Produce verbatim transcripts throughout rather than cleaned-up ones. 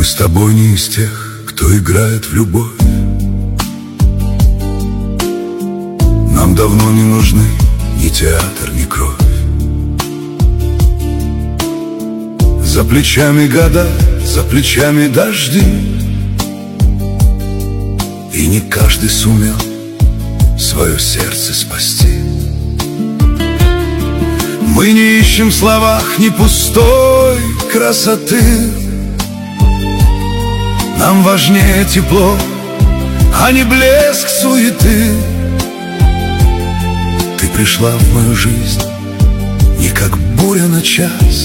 Мы с тобой не из тех, кто играет в любовь. Нам давно не нужны ни театр, ни кровь. За плечами года, за плечами дожди, и не каждый сумел свое сердце спасти. Мы не ищем в словах ни пустой красоты. Нам важнее тепло, а не блеск суеты. Ты пришла в мою жизнь не как буря на час,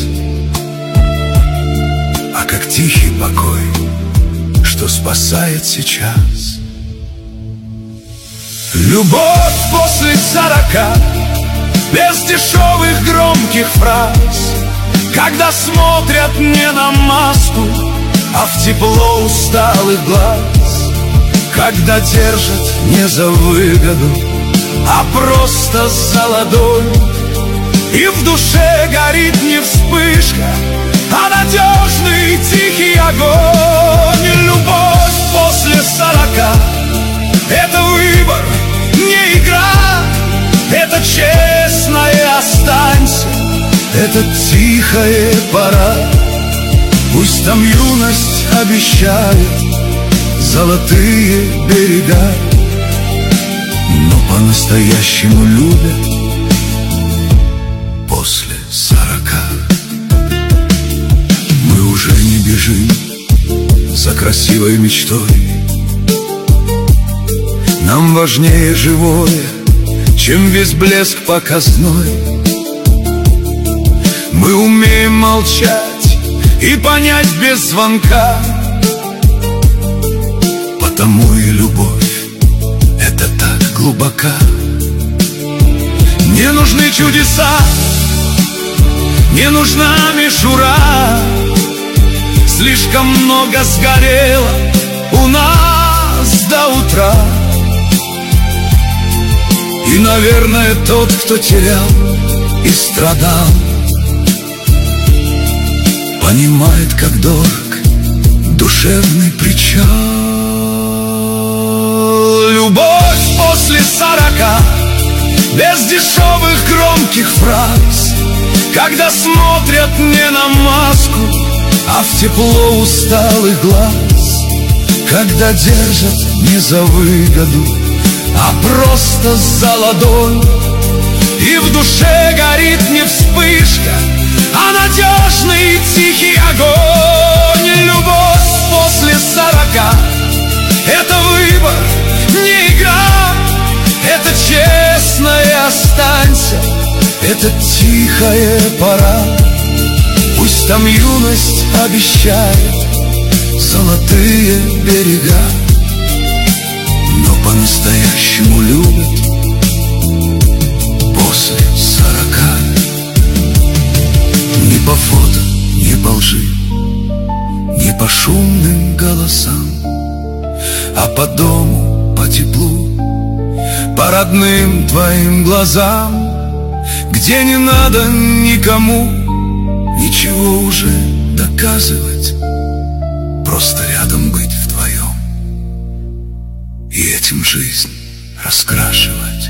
а как тихий покой, что спасает сейчас. Любовь после сорока, без дешевых громких фраз, когда смотрят не на маску, а в тепло усталых глаз, когда держат не за выгоду, а просто за ладонь, и в душе горит не вспышка, а надежный тихий огонь. Любовь после сорока — это выбор, не игра, это честное останься, это тихая пора. Пусть там юность обещает золотые берега, но по-настоящему любят после сорока. Мы уже не бежим за красивой мечтой. Нам важнее живое, чем весь блеск показной. Мы умеем молчать и понять без звонка, потому и любовь — это так глубока. Не нужны чудеса, не нужна мишура, слишком много сгорело у нас до утра. И, наверное, тот, кто терял и страдал, понимает, как дорог душевный причал. Любовь после сорока, без дешевых громких фраз, когда смотрят не на маску, а в тепло усталых глаз, когда держат не за выгоду, а просто за ладонь, и в душе горит не вспышка, а надежный тихий огонь. Любовь после сорока — это выбор, не игра, это честное останься, это тихая пора. Пусть там юность обещает золотые берега, но по-настоящему любят после сорока. Ни по фото, ни по лжи, ни по шумным голосам, а по дому, по теплу, по родным твоим глазам, где не надо никому ничего уже доказывать, просто рядом быть вдвоем и этим жизнь раскрашивать.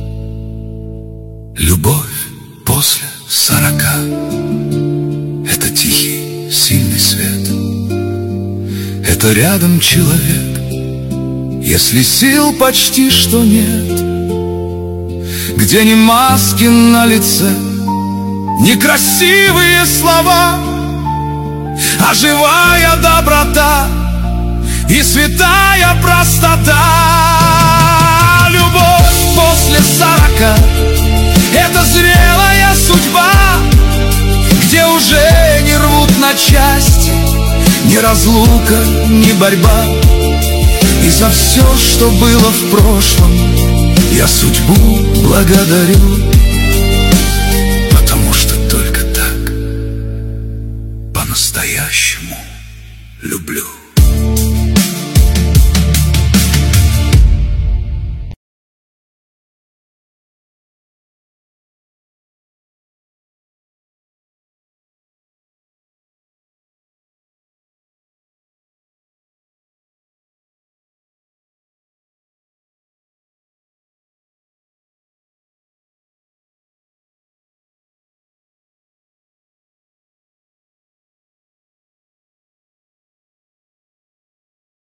Любовь после сорока — это тихий, сильный свет, это рядом человек, если сил почти что нет, где ни маски на лице, ни красивые слова, а живая доброта и святая простота. Любовь после сорока — это зрелая судьба, где уже не рвут на части ни разлука, ни борьба. И за все, что было в прошлом, я судьбу благодарю, потому что только так по-настоящему люблю.